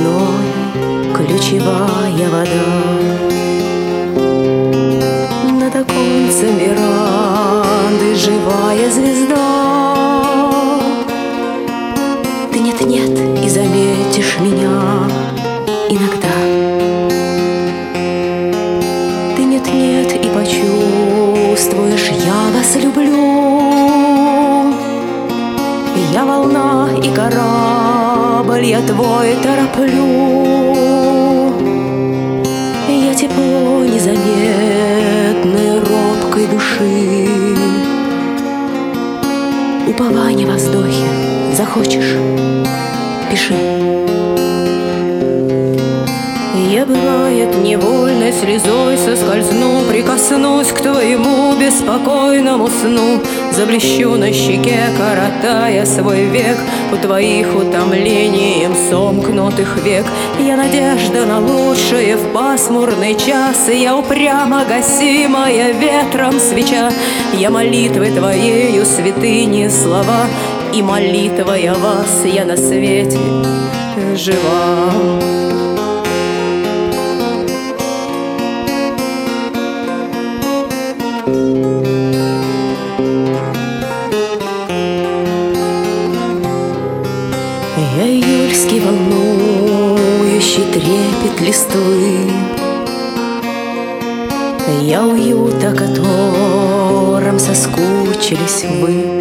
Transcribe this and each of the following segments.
мной ключевая вода. Над оконцем веранды живая звезда. Ты нет-нет и заметишь меня иногда. Ты нет-нет и почувствуешь, я вас люблю. Я волна и корабль, я твой тороплю. Я тепло незаметной робкой души. Упование во вздохе, захочешь — пиши. Я, бывает, невольной слезой соскользну, прикоснусь к твоему беспокойному сну, заблещу на щеке, коротая свой век у твоих утомлением сомкнутых век. Я надежда на лучшее в пасмурный час, и я упрямо гасимая ветром свеча. Я молитвы твоею святыни слова, и молитвой о вас я на свете жива. Я июльский волнующий трепет листвы. Я уют, о котором соскучились вы.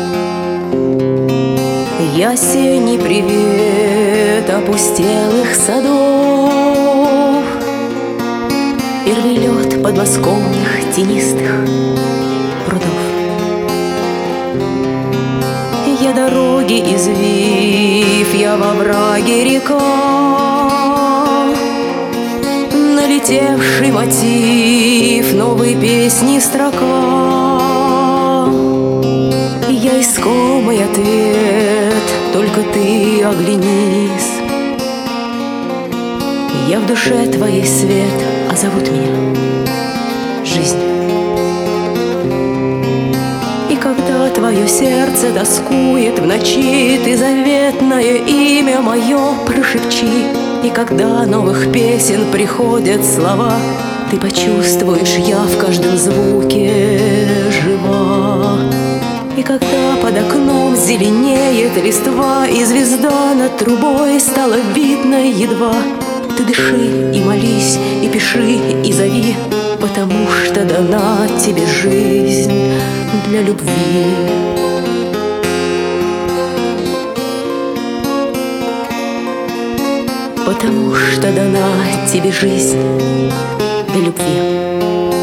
Я осенний привет опустелых садов, первый лед подмосковных тенистых прудов. Я дороги извив, я во враге река, налетевший мотив новой песни строка. Я искомый ответ, только ты оглянись. Я в душе твоей свет, а зовут меня жизнь. И когда твое сердце тоскует в ночи, ты заветное имя мое прошепчи. И когда новых песен приходят слова, ты почувствуешь, я в каждом звуке жива. И когда под окном зеленеет листва, и звезда над трубой стала видна едва, ты дыши и молись, и пиши, и зови, потому что дана тебе жизнь для любви. Потому что дана тебе жизнь для любви.